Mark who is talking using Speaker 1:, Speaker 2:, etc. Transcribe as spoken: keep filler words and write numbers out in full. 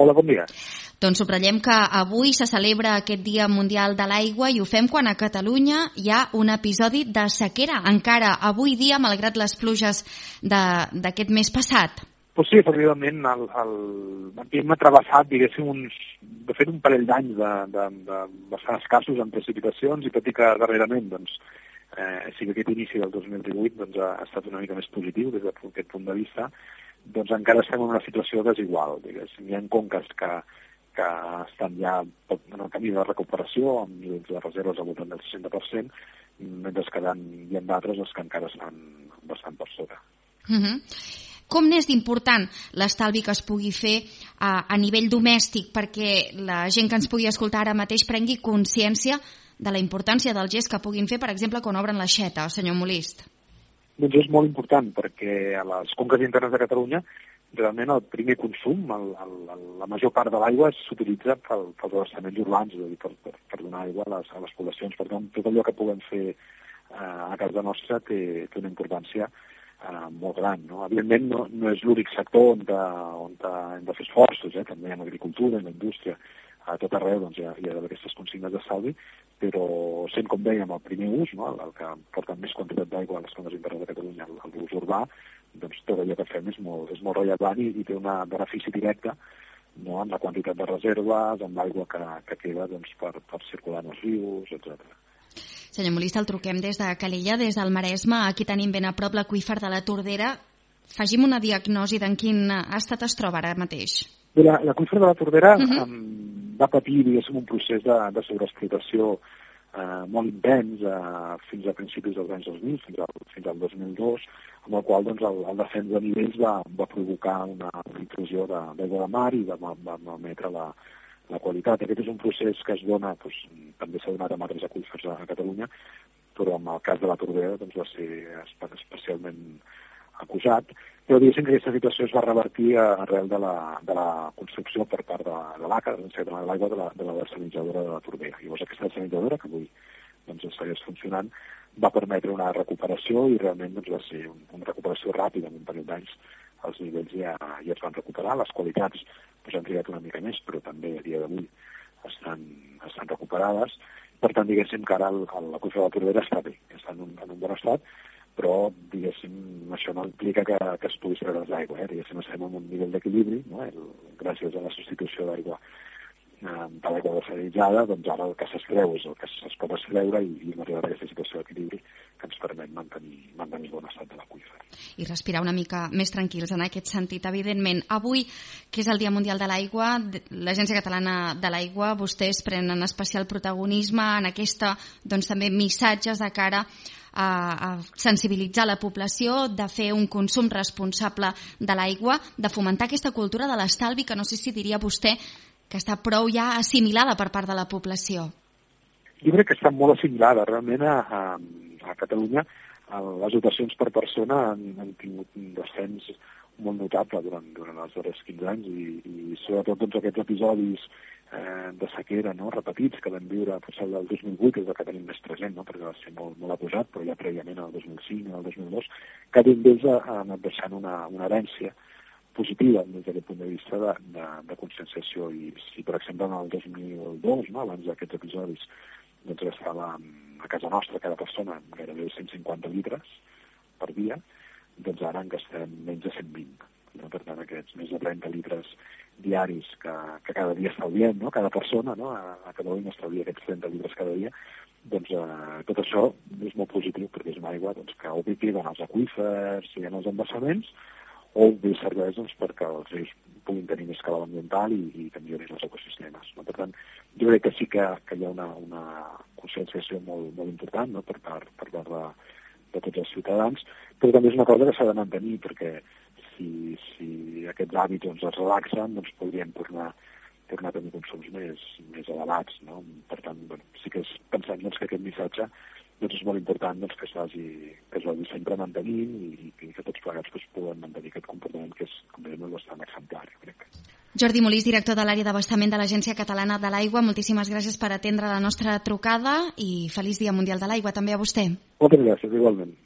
Speaker 1: Hola, bon dia.
Speaker 2: Doncs subratllem que avui se celebra aquest Dia Mundial de l'Aigua i ho fem quan a Catalunya hi ha un episodi de sequera, encara avui dia, malgrat les pluges d'aquest mes passat.
Speaker 1: Pues sí, efectivament, el, el, hem travessat, diguéssim, uns, de fet un parell d'anys de, de, de bastant escassos en precipitacions, i tot i que darrerament, doncs, eh, sí que aquest inici del dos mil divuit doncs, ha estat una mica més positiu des d'aquest punt de vista, doncs encara estem en una situació desigual, diguéssim. Hi ha conques que, que estan ja en el camí de recuperació, amb nivells de reserves al voltant del seixanta per cent, mentre que hi ha d'altres que encara estan bastant per sota.
Speaker 2: Uh-huh. Com n'és d'important l'estalvi que es pugui fer a, a nivell domèstic perquè la gent que ens pugui escoltar ara mateix prengui consciència de la importància del gest que puguin fer, per exemple, quan obren l'aixeta, senyor Molist?
Speaker 1: Doncs és molt important perquè a les conques internes de Catalunya realment el primer consum, el, el, la major part de l'aigua s'utilitza pel, pels abastaments urbans, és a dir, per, per, per donar aigua a les, a les poblacions. Per tant, tot allò que puguem fer eh, a casa nostra té, té una importància Uh, molt gran, no? Evidentment no, no és l'únic sector on, de, on de, hem de fer esforços, eh? També en agricultura, en la indústria, a tot arreu doncs, hi ha, hi ha aquestes consignes d'estalvi, però sent, com dèiem, el primer ús, no? El que porta més quantitat d'aigua a les conques internes de Catalunya, l'ús urbà, doncs tot allò que fem és molt, és molt rellevant i, i té un benefici directe, no? En la quantitat de reserves, en l'aigua que, que queda doncs, per, per circular en els rius, etcètera.
Speaker 2: Senyor Molist, el truquem des de Calella, des del Maresme. Aquí tenim ben a prop l'aqüífer de la Tordera. Faci'm una diagnosi d'en quin estat es troba ara mateix.
Speaker 1: L'aqüífer de la Tordera uh-huh. um, va patir, diguéssim, un procés de, de sobreexplotació uh, molt intens uh, fins a principis dels anys dos mil, fins al, fins al dos mil dos, amb el qual doncs, el, el descens de nivells va, va provocar una, una intrusió d'aigua de mar i va, va, va emetre la la qualitat. Aquest és un procés que es dona, doncs, també s'ha donat amb altres aqüífers a Catalunya, però en el cas de la Tordera doncs, va ser especialment acusat. Però diguéssim que aquesta situació es va revertir arrel de la, de la construcció per part de, de l'A C A, de l'aigua de la, de la desalinitzadora de la Tordera. Llavors aquesta desalinitzadora, que avui doncs, segueix funcionant, va permetre una recuperació i realment doncs, va ser un, una recuperació ràpida en un parell d'anys. Els nivells ja, ja es van recuperar, les qualitats doncs, han trigat una mica més, però també a dia d'avui estan, estan recuperades. Per tant, diguéssim que ara l'aqüífer de la Tordera està bé, està en un, en un bon estat, però, diguéssim, això no implica que, que es pugui treure l'aigua, eh? Diguéssim, estem en un nivell d'equilibri, no? El, gràcies a la substitució d'aigua eh, de l'aigua desalinitzada, doncs ara el que s'extreu és el que es pot extreure i, i hem arribat a aquesta situació d'equilibri que ens permet mantenir, mantenir el bon estat de l'aqüífer.
Speaker 2: I respirar una mica més tranquils en aquest sentit, evidentment. Avui, que és el Dia Mundial de l'Aigua, l'Agència Catalana de l'Aigua, vostès prenen especial protagonisme en aquesta, doncs també missatges de cara a, a sensibilitzar la població, de fer un consum responsable de l'aigua, de fomentar aquesta cultura de l'estalvi que no sé si diria vostè que està prou ja assimilada per part de la població.
Speaker 1: Jo crec que està molt assimilada. Realment a, a, a Catalunya les dotacions per persona han, han tingut un descens molt notable durant, durant els darrers quinze anys i, i sobretot doncs, aquests episodis eh, de sequera no, repetits que vam viure potser el del dos mil vuit, és el que tenim més present, no, perquè va ser molt, molt acusat, però ja prèviament el dos mil cinc i el dos mil dos, cada un d'ells ha, ha anat deixant una, una herència positiva des d'aquest punt de vista de, de, de conscienciació. I si, per exemple, en el dos mil dos, no, abans d'aquests episodis, doncs estava a casa nostra cada persona gairebé cent cinquanta litres per dia, doncs ara en gastem menys de cent vint. No? Per tant, aquests més de trenta litres diaris que, que cada dia estalviem, no? Cada persona, no? A, a Catalunya estalvia aquests trenta litres cada dia, doncs eh, tot això és molt positiu perquè és una aigua doncs, que o bé queda en els aqüífers i en els embassaments, o bé serveix doncs, perquè els rius puguin tenir més cabal ambiental i, i que millorin els ecosistemes. No? Per tant, jo crec que sí que, que hi ha una, una conscienciació molt, molt important no? per part, per part de, de tots els ciutadans, però també és una cosa que s'ha de mantenir, perquè si, si aquests hàbits doncs, es relaxen, doncs podríem tornar, tornar a tenir consums més, més elevats. No? Per tant, bueno, sí que és, pensem doncs, que aquest missatge doncs és molt important doncs, que es vagi, que es vagi sempre mantenint i, i que tots plegats doncs, puguem mantenir aquest comportament que és, com dèiem, bastant exemplar, crec.
Speaker 2: Jordi Molist, director de l'àrea d'abastament de l'Agència Catalana de l'Aigua, moltíssimes gràcies per atendre la nostra trucada i feliç Dia Mundial de l'Aigua també a vostè.
Speaker 1: Moltes gràcies, igualment.